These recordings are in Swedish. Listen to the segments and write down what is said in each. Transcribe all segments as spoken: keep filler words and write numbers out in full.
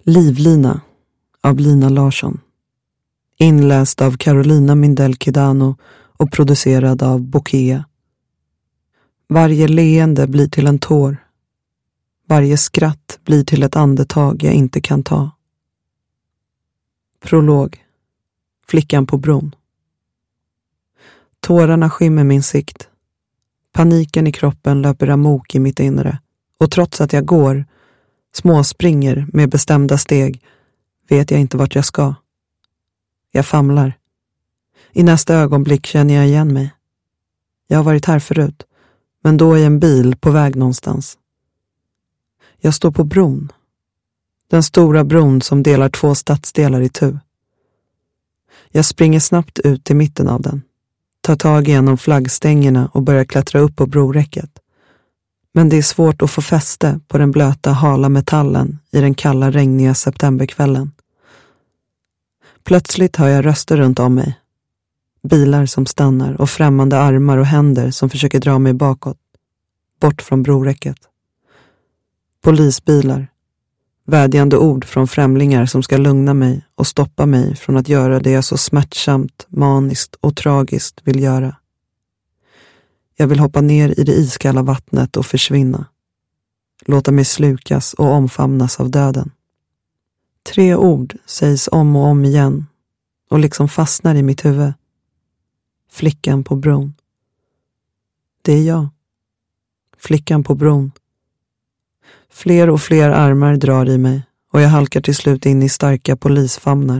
Livlina av Lina Larsson. Inläst av Carolina Mindel Kidano och producerad av Bokea. Varje leende blir till en tår. Varje skratt blir till ett andetag jag inte kan ta. Prolog. Flickan på bron. Tårarna skymmer min sikt. Paniken i kroppen löper amok i mitt inre. Och trots att jag går, småspringer med bestämda steg, vet jag inte vart jag ska. Jag famlar. I nästa ögonblick känner jag igen mig. Jag har varit här förut, men då i en bil på väg någonstans. Jag står på bron. Den stora bron som delar två stadsdelar i tu. Jag springer snabbt ut till mitten av den. Tar tag i en av flaggstängerna och börjar klättra upp på broräcket. Men det är svårt att få fäste på den blöta hala metallen i den kalla regniga septemberkvällen. Plötsligt hör jag röster runt om mig. Bilar som stannar och främmande armar och händer som försöker dra mig bakåt. Bort från broräcket. Polisbilar. Vädjande ord från främlingar som ska lugna mig och stoppa mig från att göra det jag så smärtsamt, maniskt och tragiskt vill göra. Jag vill hoppa ner i det iskalla vattnet och försvinna. Låta mig slukas och omfamnas av döden. Tre ord sägs om och om igen och liksom fastnar i mitt huvud. Flickan på bron. Det är jag. Flickan på bron. Fler och fler armar drar i mig och jag halkar till slut in i starka polisfamnar.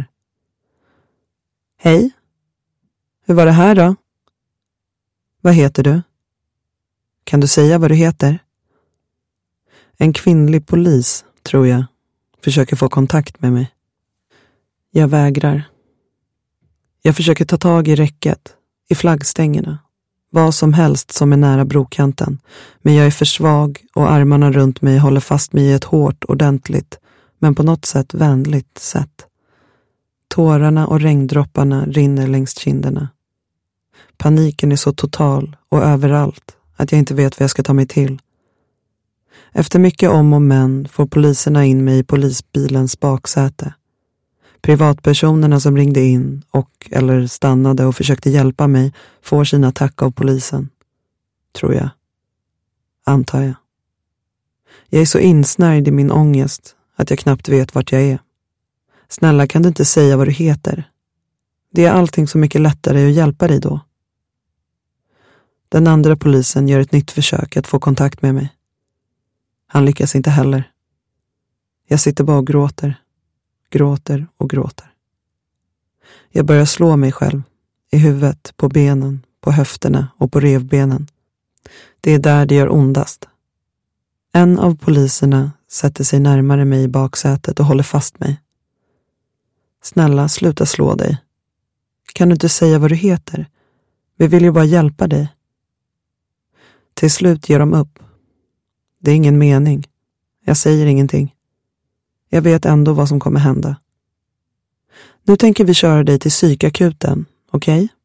Hej. Hur var det här då? Vad heter du? Kan du säga vad du heter? En kvinnlig polis, tror jag, försöker få kontakt med mig. Jag vägrar. Jag försöker ta tag i räcket, i flaggstängerna, vad som helst som är nära brokanten, men jag är för svag och armarna runt mig håller fast mig i ett hårt, ordentligt, men på något sätt vänligt sätt. Tårarna och regndropparna rinner längs kinderna. Paniken är så total och överallt att jag inte vet vad jag ska ta mig till. Efter mycket om och men får poliserna in mig i polisbilens baksäte. Privatpersonerna som ringde in och eller stannade och försökte hjälpa mig får sina tack av polisen. Tror jag. Antar jag. Jag är så insnärjd i min ångest att jag knappt vet vart jag är. Snälla, kan du inte säga vad du heter? Det är allting så mycket lättare att hjälpa dig då. Den andra polisen gör ett nytt försök att få kontakt med mig. Han lyckas inte heller. Jag sitter bara och gråter. Gråter och gråter. Jag börjar slå mig själv. I huvudet, på benen, på höfterna och på revbenen. Det är där det gör ondast. En av poliserna sätter sig närmare mig i baksätet och håller fast mig. Snälla, sluta slå dig. Kan du inte säga vad du heter? Vi vill ju bara hjälpa dig. Till slut ger de upp. Det är ingen mening. Jag säger ingenting. Jag vet ändå vad som kommer hända. Nu tänker vi köra dig till psykakuten, okej? Okay?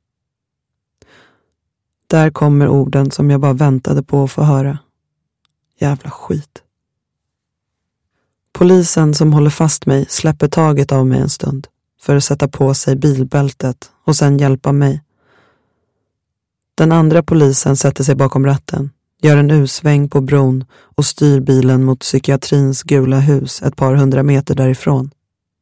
Där kommer orden som jag bara väntade på att få höra. Jävla skit. Polisen som håller fast mig släpper taget av mig en stund för att sätta på sig bilbältet och sen hjälpa mig. Den andra polisen sätter sig bakom ratten, gör en U-sväng på bron och styr bilen mot psykiatrins gula hus ett par hundra meter därifrån.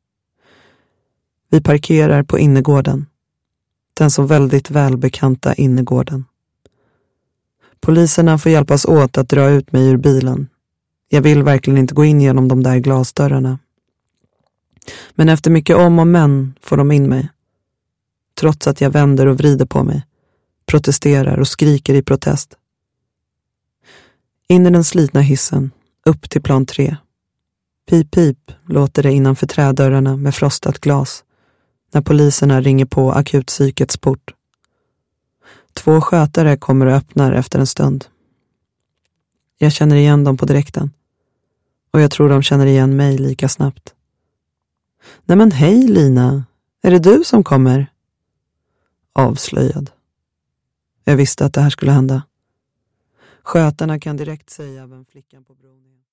Vi parkerar på innergården. Den så väldigt välbekanta innergården. Poliserna får hjälpas åt att dra ut mig ur bilen. Jag vill verkligen inte gå in genom de där glasdörrarna. Men efter mycket om och men får de in mig. Trots att jag vänder och vrider på mig. Protesterar och skriker i protest. In i den slitna hissen, upp till plan tre. Pip pip låter det innanför trädörrarna med frostat glas. När poliserna ringer på akutpsykets port. Två skötare kommer och öppnar efter en stund. Jag känner igen dem på direkten. Och jag tror de känner igen mig lika snabbt. Nej men hej Lina, är det du som kommer? Avslöjad. Jag visste att det här skulle hända. Skötarna kan direkt säga vem flickan på bron är.